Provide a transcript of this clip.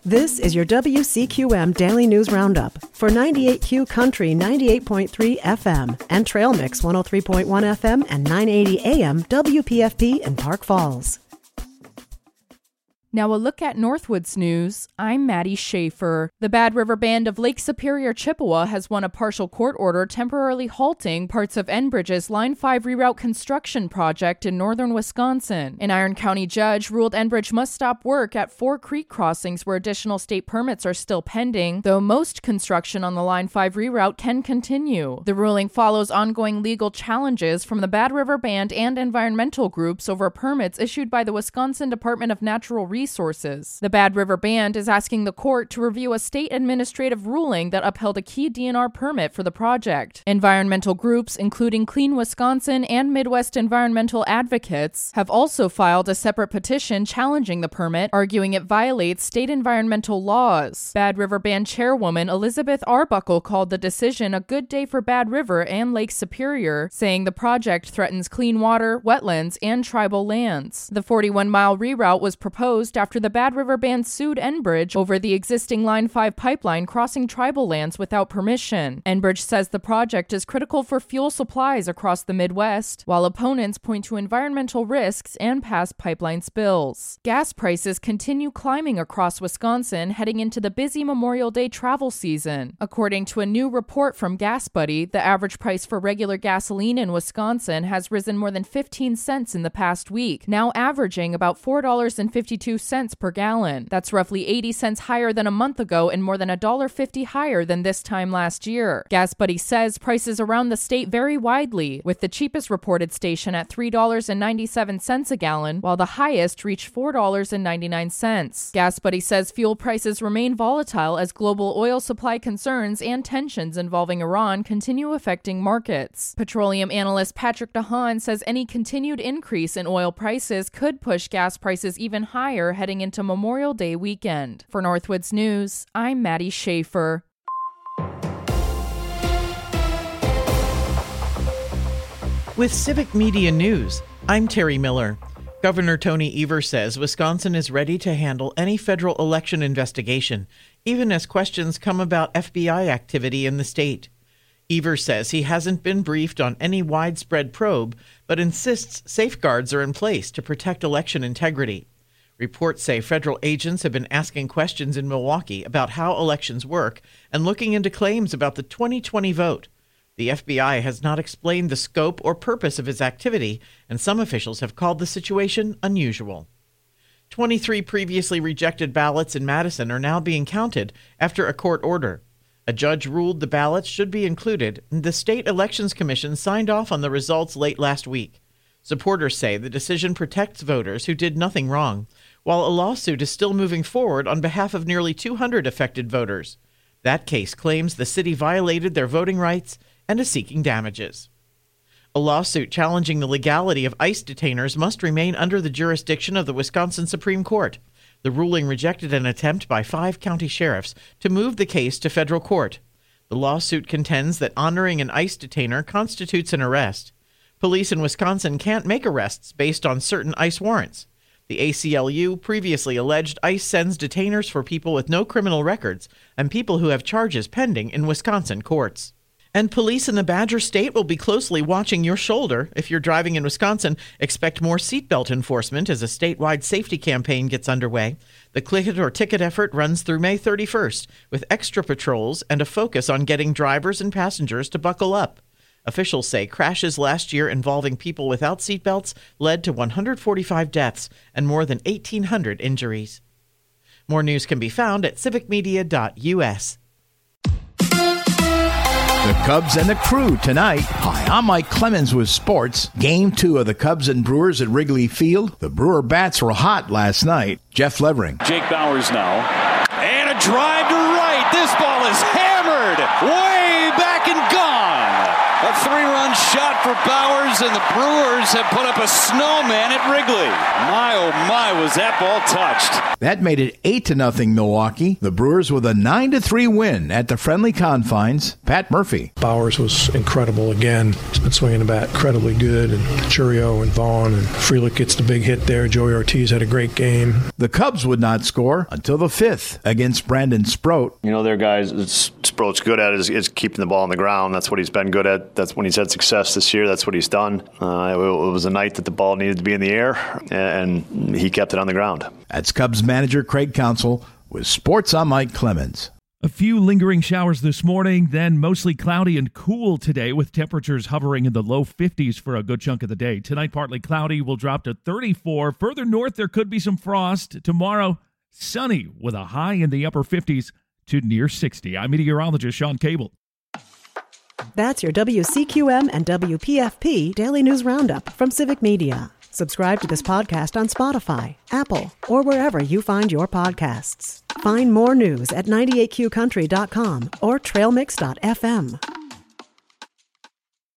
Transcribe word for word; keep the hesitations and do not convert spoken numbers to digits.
This is your W C Q M Daily News Roundup for ninety-eight Q Country ninety-eight point three F M and Trail Mix one oh three point one F M and nine eighty A M W P F P in Park Falls. Now a look at Northwoods news. I'm Maddie Schaefer. The Bad River Band of Lake Superior, Chippewa has won a partial court order temporarily halting parts of Enbridge's Line five reroute construction project in northern Wisconsin. An Iron County judge ruled Enbridge must stop work at four creek crossings where additional state permits are still pending, though most construction on the Line five reroute can continue. The ruling follows ongoing legal challenges from the Bad River Band and environmental groups over permits issued by the Wisconsin Department of Natural Resources. Resources. The Bad River Band is asking the court to review a state administrative ruling that upheld a key D N R permit for the project. Environmental groups, including Clean Wisconsin and Midwest Environmental Advocates, have also filed a separate petition challenging the permit, arguing it violates state environmental laws. Bad River Band chairwoman Elizabeth Arbuckle called the decision a good day for Bad River and Lake Superior, saying the project threatens clean water, wetlands, and tribal lands. The forty-one mile reroute was proposed after the Bad River Band sued Enbridge over the existing Line five pipeline crossing tribal lands without permission. Enbridge says the project is critical for fuel supplies across the Midwest, while opponents point to environmental risks and past pipeline spills. Gas prices continue climbing across Wisconsin heading into the busy Memorial Day travel season. According to a new report from GasBuddy, the average price for regular gasoline in Wisconsin has risen more than fifteen cents in the past week, now averaging about four dollars and fifty-two cents per gallon. That's roughly eighty cents higher than a month ago and more than one dollar fifty higher than this time last year. GasBuddy says prices around the state vary widely, with the cheapest reported station at three dollars and ninety-seven cents a gallon, while the highest reached four dollars and ninety-nine cents. GasBuddy says fuel prices remain volatile as global oil supply concerns and tensions involving Iran continue affecting markets. Petroleum analyst Patrick DeHaan says any continued increase in oil prices could push gas prices even higher heading into Memorial Day weekend. For Northwoods News, I'm Maddie Schaefer. With Civic Media News, I'm Terry Miller. Governor Tony Evers says Wisconsin is ready to handle any federal election investigation, even as questions come about F B I activity in the state. Evers says he hasn't been briefed on any widespread probe, but insists safeguards are in place to protect election integrity. Reports say federal agents have been asking questions in Milwaukee about how elections work and looking into claims about the twenty twenty vote. The F B I has not explained the scope or purpose of his activity, and some officials have called the situation unusual. twenty-three previously rejected ballots in Madison are now being counted after a court order. A judge ruled the ballots should be included, and the State Elections Commission signed off on the results late last week. Supporters say the decision protects voters who did nothing wrong, while a lawsuit is still moving forward on behalf of nearly two hundred affected voters. That case claims the city violated their voting rights and is seeking damages. A lawsuit challenging the legality of ICE detainers must remain under the jurisdiction of the Wisconsin Supreme Court. The ruling rejected an attempt by five county sheriffs to move the case to federal court. The lawsuit contends that honoring an ICE detainer constitutes an arrest. Police in Wisconsin can't make arrests based on certain ICE warrants. The A C L U previously alleged ICE sends detainers for people with no criminal records and people who have charges pending in Wisconsin courts. And police in the Badger State will be closely watching your shoulder. If you're driving in Wisconsin, expect more seatbelt enforcement as a statewide safety campaign gets underway. The Click It or Ticket effort runs through May thirty-first, with extra patrols and a focus on getting drivers and passengers to buckle up. Officials say crashes last year involving people without seatbelts led to one hundred forty-five deaths and more than eighteen hundred injuries. More news can be found at civic media dot U S. The Cubs and the Crew tonight. Hi, I'm Mike Clemens with sports. Game two of the Cubs and Brewers at Wrigley Field. The Brewer bats were hot last night. Jeff Levering. Jake Bowers now. And a drive to right. This ball is hammered way back and gone. A three-run shot for Bowers, and the Brewers have put up a snowman at Wrigley. My, oh my, was that ball touched. That made it eight to nothing Milwaukee. The Brewers with a nine to three win at the friendly confines. Pat Murphy. Bowers was incredible again. He's been swinging the bat incredibly good. And Churio and Vaughn and Frelick gets the big hit there. Joey Ortiz had a great game. The Cubs would not score until the fifth against Brandon Sproat. You know, their guys, Sproat's good at is, is keeping the ball on the ground. That's what he's been good at. That's when he's had success this year. That's what he's done. Uh, it, it was a night that the ball needed to be in the air, and he kept it on the ground. That's Cubs manager Craig Counsell with Sports. I'm Mike Clemens. A few lingering showers this morning, then mostly cloudy and cool today with temperatures hovering in the low fifties for a good chunk of the day. Tonight, partly cloudy, will drop to thirty-four. Further north, there could be some frost. Tomorrow, sunny with a high in the upper fifties to near sixty. I'm meteorologist Sean Cable. That's your W C Q M and W P F P Daily News Roundup from Civic Media. Subscribe to this podcast on Spotify, Apple, or wherever you find your podcasts. Find more news at ninety-eight Q country dot com or trail mix dot f m.